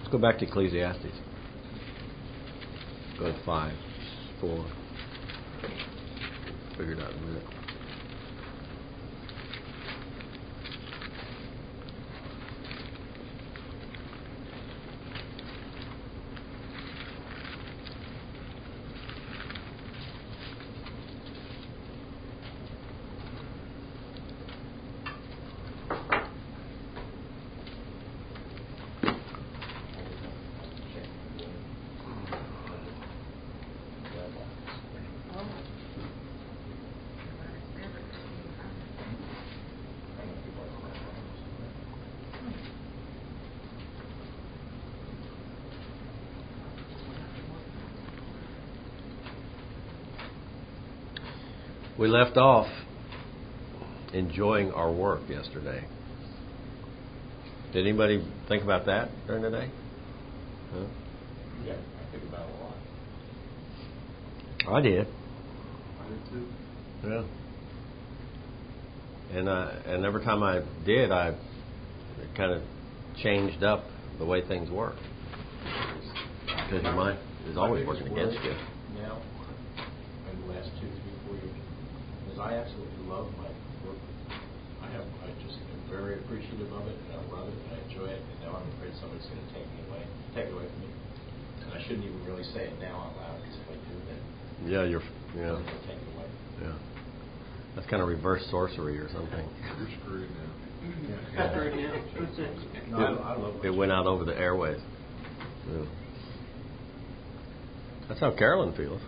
Let's go back to Ecclesiastes. Go to 5, 4. Figure it out in a minute. We left off enjoying our work yesterday. Did anybody think about that during the day? Huh? Yeah, I think about it a lot. I did. I did too. Yeah. And every time I did, it kind of changed up the way things work. Because your mind is always working against you. Now, in the last 2, 3, 4 years, is I absolutely love my work. I just am very appreciative of it, and I love it, and I enjoy it, and now I'm afraid somebody's going to take it away from me. And I shouldn't even really say it now out loud, because if I do, then they'll take it away. Yeah. That's kind of reverse sorcery or something. You're screwed now. No, I love it went out over the airways. Yeah. That's how Carolyn feels.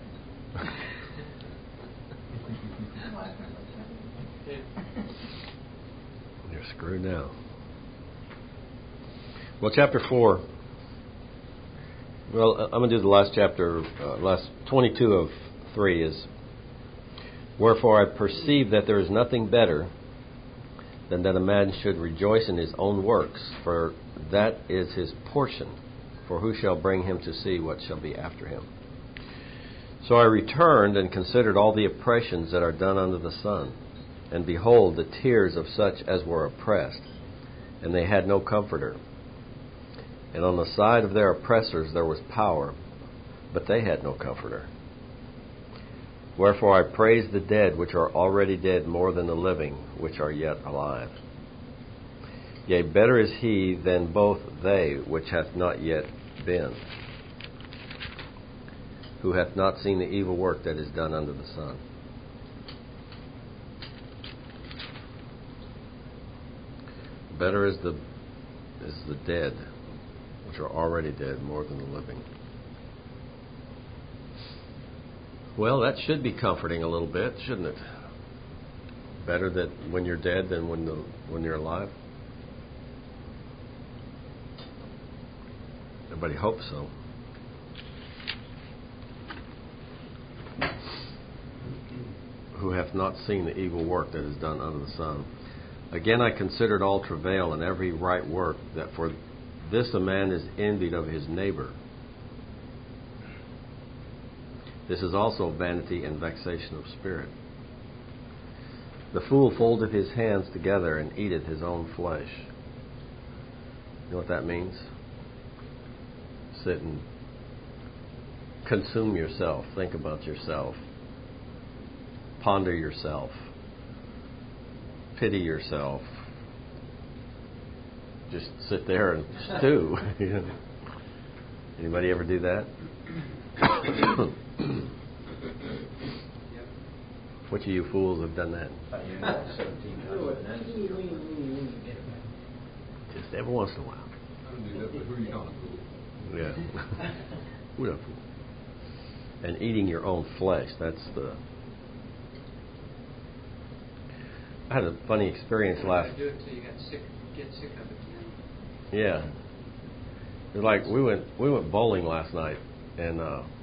You're screwed now. Well, chapter 4. Well, I'm going to do the last chapter, last 22 of 3 is, wherefore I perceive that there is nothing better than that a man should rejoice in his own works, for that is his portion. For who shall bring him to see what shall be after him? So I returned and considered all the oppressions that are done under the sun. And behold, the tears of such as were oppressed, and they had no comforter. And on the side of their oppressors there was power, but they had no comforter. Wherefore I praise the dead which are already dead more than the living which are yet alive. Yea, better is he than both they which hath not yet been, who hath not seen the evil work that is done under the sun. Better is the dead which are already dead more than the living. Well, that should be comforting a little bit, shouldn't it? Better that when you're dead than when you're alive. Everybody hopes so. Who hath not seen the evil work that is done under the sun. Again I considered all travail and every right work, that for this a man is envied of his neighbor. This is also vanity and vexation of spirit. The fool foldeth his hands together and eateth his own flesh. You know what that means? Sit and consume yourself. Think about yourself. Ponder yourself. Pity yourself. Just sit there and stew. Anybody ever do that? Which of you fools have done that? Just every once in a while. I don't do that, but who are you calling a fool? Yeah. We're a fool. And eating your own flesh, that's the... I had a funny experience last... Do it till you get sick of it. Yeah. It was like we went bowling last night, and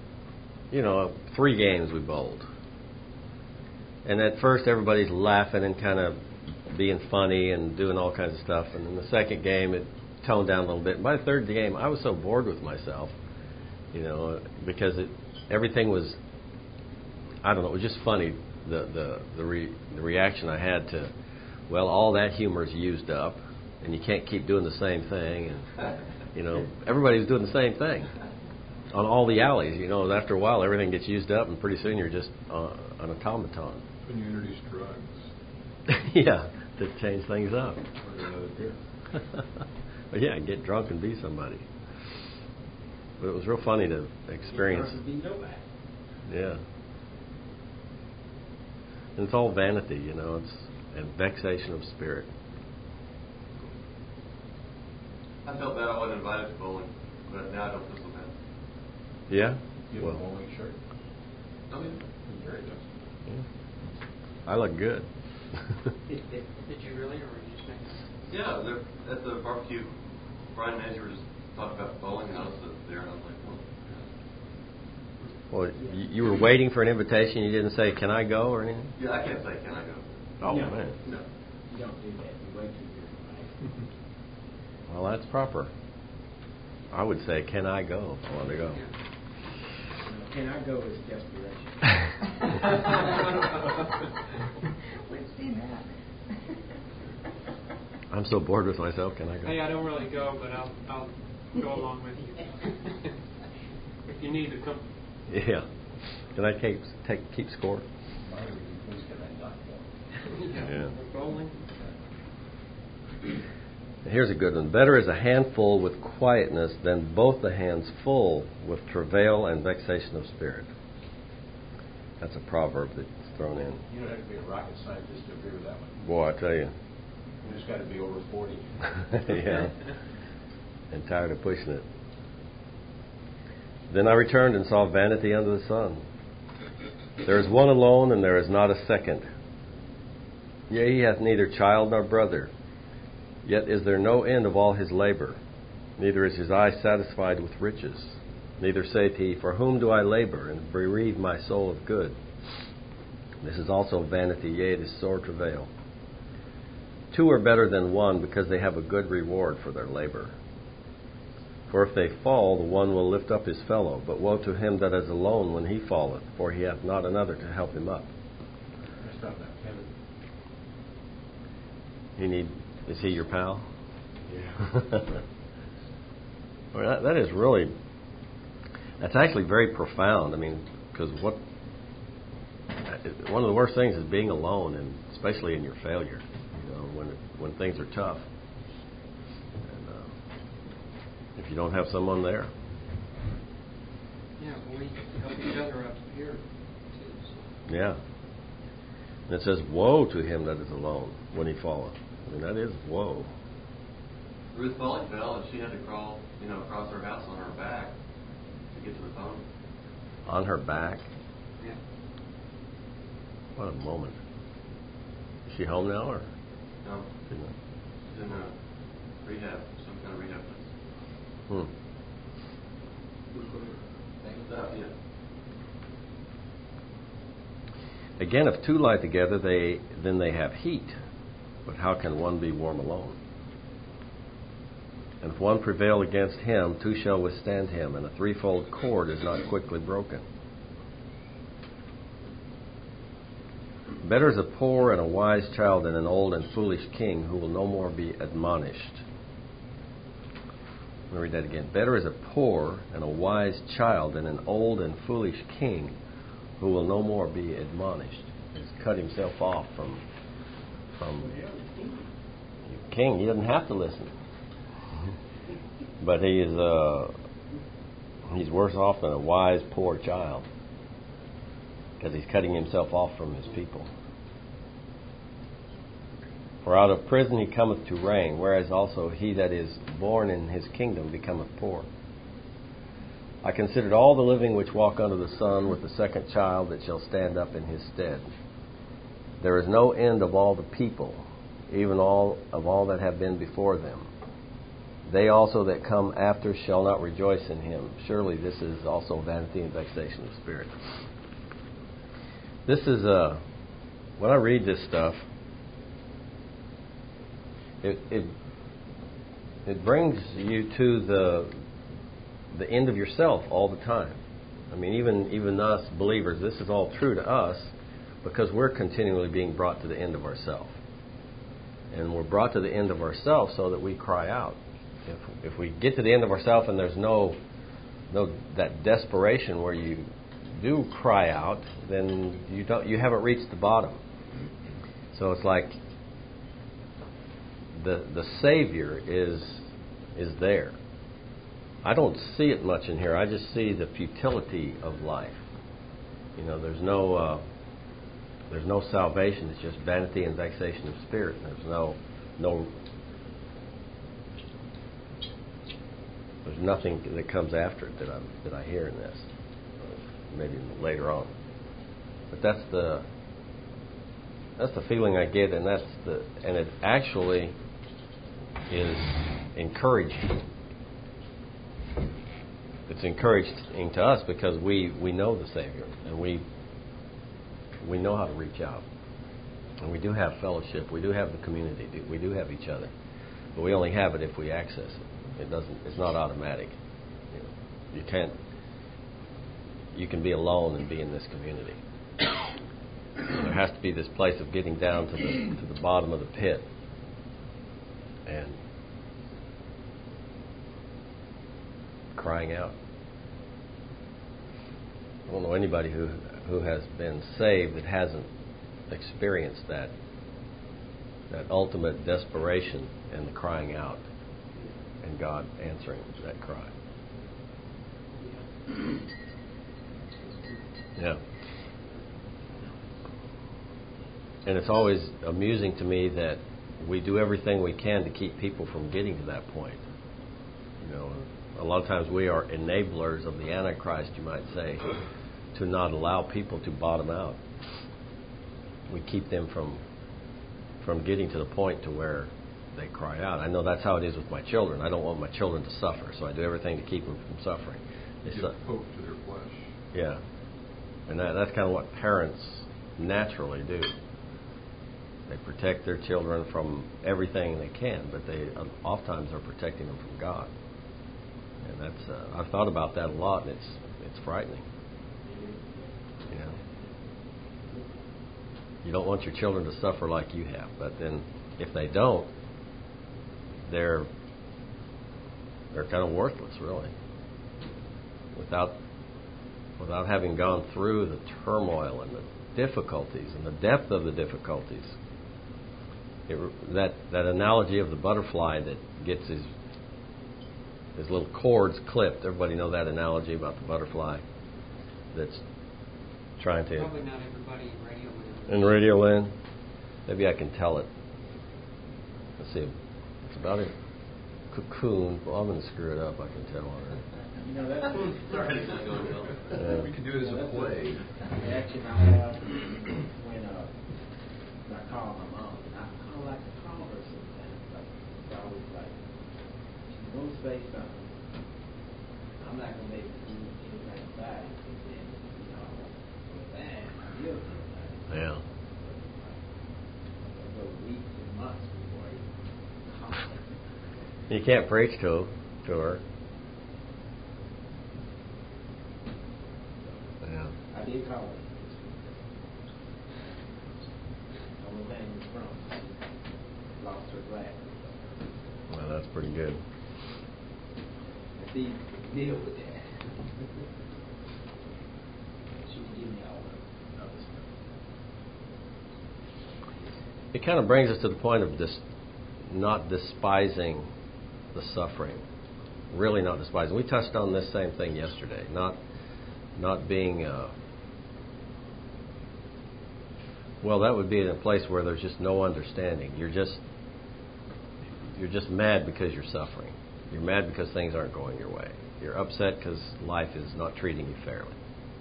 3 games we bowled. And at first everybody's laughing and kind of being funny and doing all kinds of stuff. And in the second game it toned down a little bit. And by the third game I was so bored with myself, because everything was, I don't know, it was just funny. The reaction I had to, well, all that humor is used up, and you can't keep doing the same thing. And Everybody's doing the same thing on all the alleys. After a while, everything gets used up, and pretty soon you're just an automaton. When you introduce drugs. Yeah, to change things up. Or another beer. But yeah, get drunk and be somebody. But it was real funny to experience. Yeah. And it's all vanity, it's and vexation of spirit. I felt bad I wasn't invited to bowling, but now I don't feel so bad. Yeah? You have a bowling shirt? I mean, Very good. Yeah. I look good. Did you really, or were you just making? yeah, at the barbecue, Brian and Nancy were just talking about bowling, and I was there, and I was like, Well, you were waiting for an invitation. You didn't say, "Can I go?" or anything. yeah, I can't say, can I go? Oh No. man. No. You don't do that. You wait till you're invited. Well, that's proper. I would say, "Can I go?" if I want to go. Can I go is desperation. We've seen that. I'm so bored with myself. Can I go? Hey, I don't really go, but I'll go along with you. If you need to come. Yeah. Can I keep score? Why would you please can I not go? Yeah. Bowling. Here's a good one. Better is a handful with quietness than both the hands full with travail and vexation of spirit. That's a proverb that's thrown in. You don't have to be a rocket scientist to agree with that one. Boy, I tell you. You just got to be over 40. Yeah. And tired of pushing it. Then I returned and saw vanity under the sun. There is one alone, and there is not a second. Yea, he hath neither child nor brother. Yet is there no end of all his labor. Neither is his eye satisfied with riches. Neither saith he, For whom do I labor, and bereave my soul of good? This is also vanity, yea, it is sore travail. Two are better than one, because they have a good reward for their labor. For if they fall, the one will lift up his fellow. But woe to him that is alone when he falleth, for he hath not another to help him up. That's not that Kevin. Is he your pal? Yeah. Well, that is really, that's actually very profound. I mean, because one of the worst things is being alone, and especially in your failure, when things are tough. If you don't have someone there. Yeah, we help each other up here, too. So. Yeah. And it says, Woe to him that is alone when he falleth. I mean, that is woe. Ruth Foley fell, and she had to crawl, across her house on her back to get to the phone. On her back? Yeah. What a moment. Is she home now, or? No. She's in a rehab, some kind of rehab place. Yeah. Again, if two lie together, then they have heat. But how can one be warm alone? And if one prevail against him, two shall withstand him, and a threefold cord is not quickly broken. Better is a poor and a wise child than an old and foolish king who will no more be admonished. Let me read that again. Better is a poor and a wise child than an old and foolish king who will no more be admonished. He's cut himself off from king. He doesn't have to listen. But he's worse off than a wise poor child, because he's cutting himself off from his people. For out of prison he cometh to reign, whereas also he that is born in his kingdom becometh poor. I considered all the living which walk under the sun with the second child that shall stand up in his stead. There is no end of all the people, even all that have been before them. They also that come after shall not rejoice in him. Surely this is also vanity and vexation of spirit. This is when I read this stuff, it brings you to the end of yourself all the time. I mean, even us believers, this is all true to us because we're continually being brought to the end of ourselves. And we're brought to the end of ourselves so that we cry out if we get to the end of ourselves and there's no that desperation where you do cry out, then you haven't reached the bottom. So it's like the Savior is there. I don't see it much in here. I just see the futility of life. There's no salvation. It's just vanity and vexation of spirit. There's nothing that comes after it that I hear in this. Maybe later on. But that's the feeling I get, and it actually is encouraging. It's encouraging to us because we know the Savior, and we know how to reach out, and we do have fellowship. We do have the community. We do have each other, but we only have it if we access it. It's not automatic. You can't. You can be alone and be in this community. So there has to be this place of getting down to the bottom of the pit and crying out. I don't know anybody who has been saved that hasn't experienced that ultimate desperation and the crying out and God answering that cry. Yeah. And it's always amusing to me that we do everything we can to keep people from getting to that point. A lot of times we are enablers of the Antichrist, you might say, to not allow people to bottom out. We keep them from getting to the point to where they cry out. I know that's how it is with my children. I don't want my children to suffer, so I do everything to keep them from suffering. Give hope to their flesh. Yeah. And that's kind of what parents naturally do. They protect their children from everything they can, but they oftentimes are protecting them from God. And that's I've thought about that a lot, and it's frightening. You don't want your children to suffer like you have, but then if they don't, they're kind of worthless, really. Without having gone through the turmoil and the difficulties and the depth of the difficulties. That analogy of the butterfly that gets his little cords clipped. Everybody know that analogy about the butterfly that's trying to... Probably not everybody in Radio Land. In Radio Land? Maybe I can tell it. Let's see. It's about a cocoon. Well, I'm going to screw it up. I can tell already. That's Sorry, it's not going well. We can do it as a play. reaction I have when I call my mom. I don't like to call her sometimes. It's always like, she's going to say something. I'm not going to be able to do anything about it. And then, with that, I'm guilty about it. Yeah. I'll go weeks and months before I call her. You can't preach to her. Yeah. I did call her. The only thing was wrong. She lost her glasses. Well, that's pretty good. I see, deal with that. She can give me all the other stuff. It kind of brings us to the point of not despising the suffering. Really not despising. We touched on this same thing yesterday. Not being... well, that would be in a place where there's just no understanding. You're just mad because you're suffering. You're mad because things aren't going your way. You're upset because life is not treating you fairly.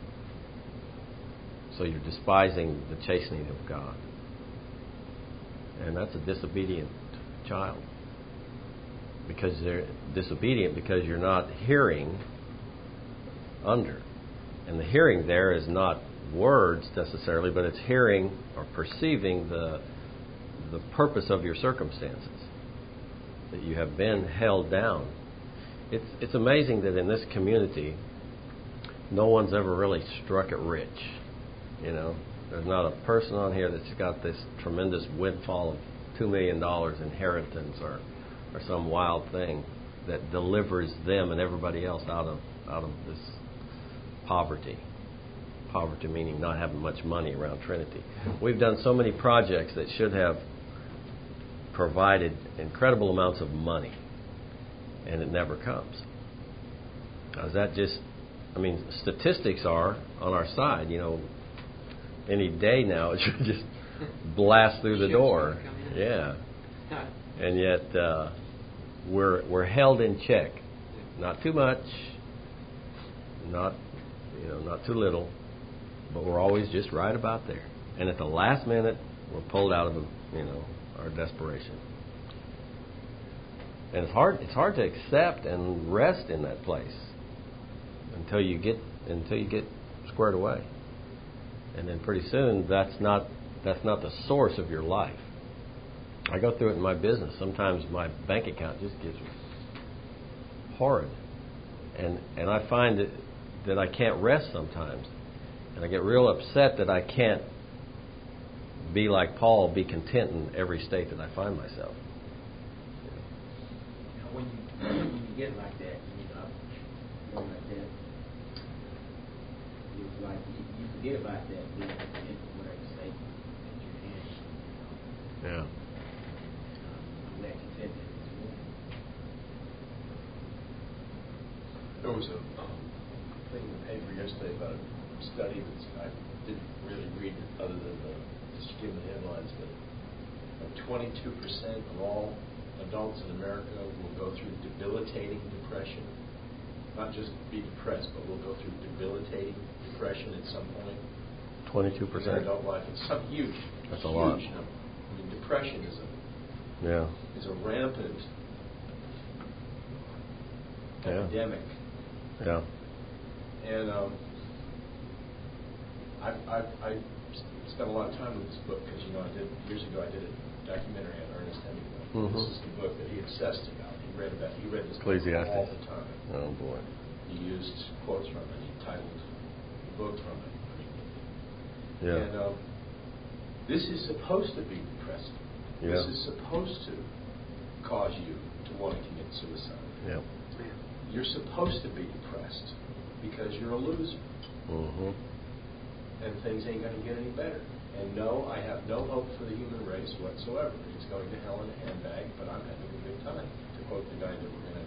So you're despising the chastening of God. And that's a disobedient child. Because they're disobedient because you're not hearing under. And the hearing there is not words necessarily, but it's hearing or perceiving the purpose of your circumstances. That you have been held down. It's amazing that in this community, no one's ever really struck it rich. There's not a person on here that's got this tremendous windfall of $2 million inheritance or some wild thing. that delivers them and everybody else out of this poverty. Poverty meaning not having much money around Trinity. We've done so many projects that should have provided incredible amounts of money, and it never comes. Now, is that just, statistics are on our side. Any day now it should just blast through the door. Yeah. And yet we're held in check. Not too much, not too little, but we're always just right about there. And at the last minute, we're pulled out of our desperation. And it's hard to accept and rest in that place until you get squared away. And then pretty soon that's not the source of your life. I go through it in my business. Sometimes my bank account just gets horrid. And I find that I can't rest sometimes. And I get real upset that I can't be like Paul, be content in every state that I find myself. When you get like that, like that, it's like you forget about that being in whatever state that you're in. Yeah. I'm glad you said that this morning. There was a thing in the paper yesterday about a study that I didn't really read other than just skim the headlines, but 22% of all adults in America will go through debilitating depression. Not just be depressed, but will go through debilitating depression at some point. 22%. In their adult life. It's some huge. That's a lot. Number. Depression is a rampant epidemic. Yeah. And I spent a lot of time with this book because years ago I did a documentary on Ernest Hemingway. Mm-hmm. This is the book that he obsessed about. He read this book Ecclesiastes all the time. Oh boy. He used quotes from it. He titled the book from it. Yeah. And this is supposed to be depressing. Yeah. This is supposed to cause you to want to commit suicide. Yeah. You're supposed to be depressed because you're a loser. Mm-hmm. And things ain't going to get any better. And no, I have no hope for the human race whatsoever. It's going to hell in a handbag, but I'm having a good time. To quote the guy that we're going to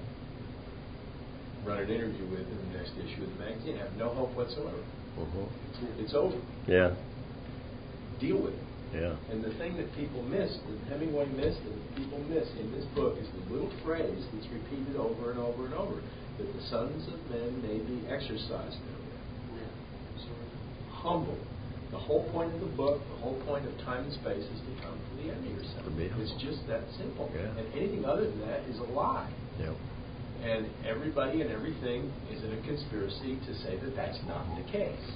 run an interview with in the next issue of the magazine, I have no hope whatsoever. Mm-hmm. It's over. Yeah. Deal with it. Yeah. And the thing that people miss, that Hemingway missed, and people miss in this book is the little phrase that's repeated over and over and over, that the sons of men may be exercised therewith. Humble. The whole point of the book, the whole point of time and space is to come to the end of yourself. It's just that simple. Yeah. And anything other than that is a lie. Yep. And everybody and everything is in a conspiracy to say that that's not the case.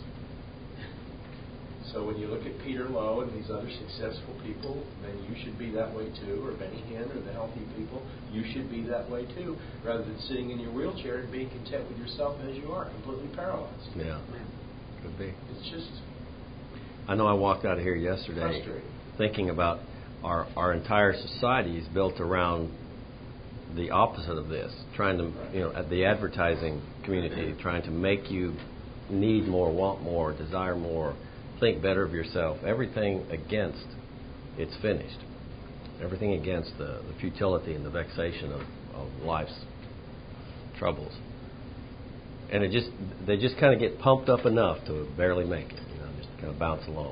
So when you look at Peter Lowe and these other successful people, then you should be that way too, or Benny Hinn or the healthy people, you should be that way too, rather than sitting in your wheelchair and being content with yourself as you are, completely paralyzed. Yeah. Could be. It's just... I know I walked out of here yesterday thinking about our entire society is built around the opposite of this, trying to, at the advertising community, trying to make you need more, want more, desire more, think better of yourself. Everything against it's finished. Everything against the futility and the vexation of life's troubles. And they just kind of get pumped up enough to barely make it. Just kind of bounce along,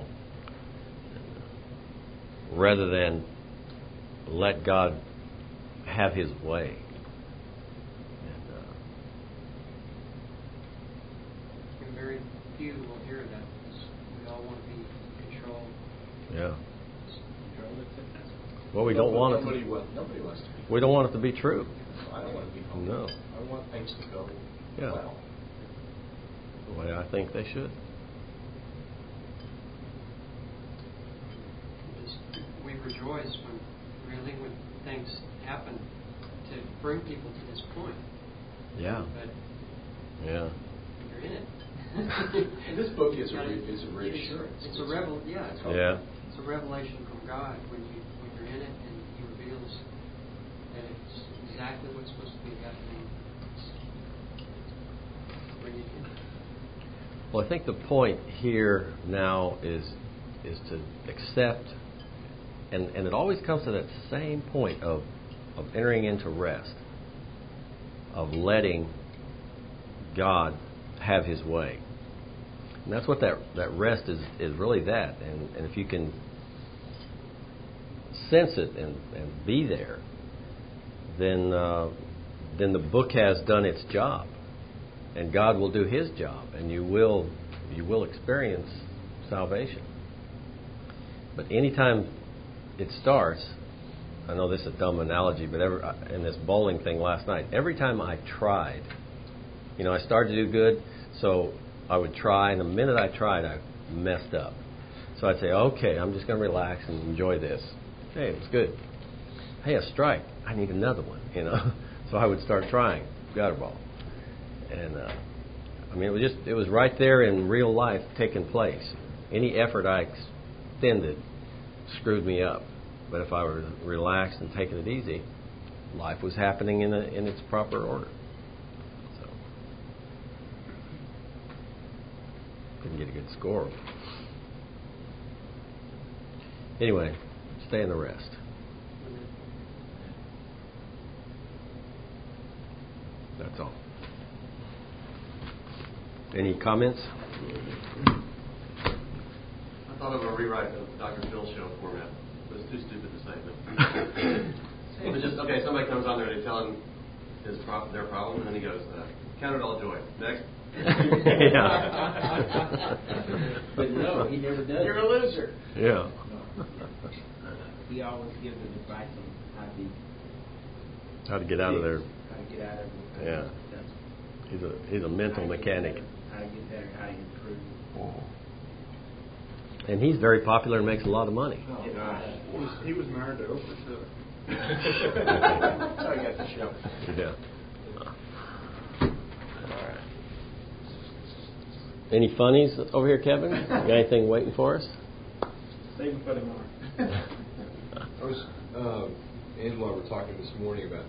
rather than let God have His way. And very few will hear that because we all want to be in control. Yeah. Well, we don't want Nobody wants to be. We don't want it to be true. I don't want to be humble. No. I want things to go well. The way I think they should. We rejoice when things happen to bring people to this point. Yeah. But yeah. you're in it. And this book is a reassurance. It's a It's a revelation from God when you're in it, and He reveals that it's exactly what's supposed to be happening. Bring it in. Well, I think the point here now is to accept, and it always comes to that same point of entering into rest, of letting God have His way. And that's what that rest is really that. And if you can sense it and be there, then the book has done its job, and God will do His job, and you will experience salvation. But anytime it starts, I know this is a dumb analogy, but in this bowling thing last night, every time I tried, I started to do good, so I would try, and the minute I tried, I messed up. So I'd say, okay, I'm just going to relax and enjoy this. Hey, it's good. Hey, a strike. I need another one, So I would start trying gutter ball. And, it was right there in real life taking place. Any effort I extended screwed me up. But if I were relaxed and taking it easy, life was happening in its proper order. So, couldn't get a good score. Anyway, stay in the rest. That's all. Any comments? I thought of a rewrite of Dr. Phil's show format. It was too stupid to say, but it was just, okay, somebody comes on there and they tell him their problem, and then he goes, count it all joy. Next. But no, he never does. You're a loser. Yeah. He always gives an advice on How to get out of there. How to get out of it. Yeah. He's a mental mechanic. How to get better, how to improve. And he's very popular and makes a lot of money. Oh, gosh. He was married to Oprah, too. That's how I got the show. Yeah. All right. Any funnies over here, Kevin? Got anything waiting for us? Save them for tomorrow. Angela and I were talking this morning about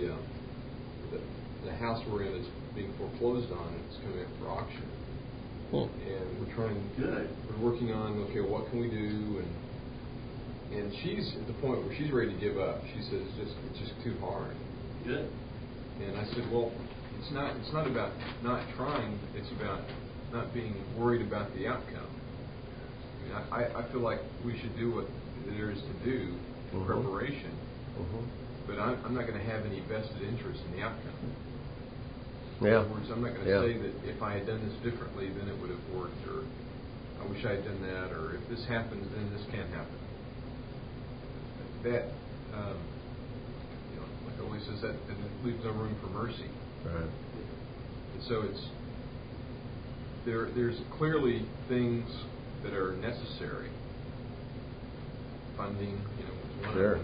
the house we're in is being foreclosed on, and it's coming up for auction. And we're working on, okay, what can we do? And she's at the point where she's ready to give up. She says it's just too hard. Good. And I said, well, it's not about not trying. It's about not being worried about the outcome. I feel like we should do what there is to do in preparation, but I'm not going to have any vested interest in the outcome. In other words, I'm not going to say that if I had done this differently, then it would have worked, or I wish I had done that, or if this happens, then this can't happen. That, like Oli says, that leaves no room for mercy. Right. And so there's clearly things that are necessary. Funding, is one of them.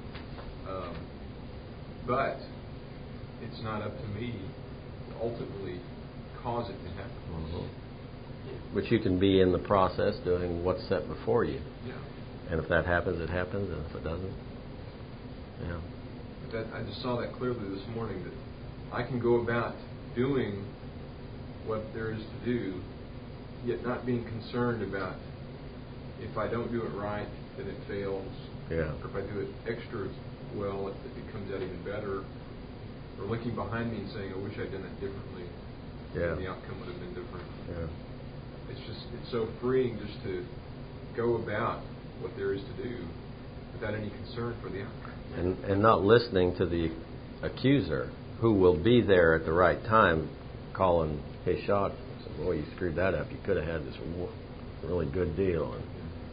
But it's not up to me to ultimately cause it to happen. But you can be in the process doing what's set before you. Yeah. And if that happens, it happens, and if it doesn't, But I just saw that clearly this morning, that I can go about doing what there is to do, yet not being concerned about if I don't do it right, then it fails. Yeah. Or if I do it extra well, it comes out even better. Or looking behind me and saying, I wish I'd done it differently. Yeah. The outcome would have been different. Yeah. It's so freeing just to go about what there is to do without any concern for the outcome. And not listening to the accuser, who will be there at the right time, calling his shot. Saying, boy, you screwed that up. You could have had this really good deal. And,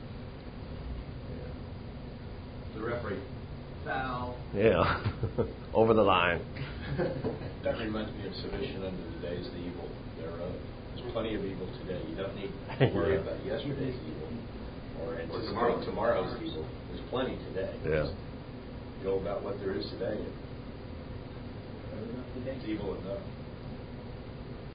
The referee, foul. yeah, over the line. That reminds me of submission unto the days of the evil thereof. There's plenty of evil today. You don't need to worry about yesterday's evil or anticipate tomorrow's evil. There's plenty today. Yeah. Go about what there is today. It's evil enough.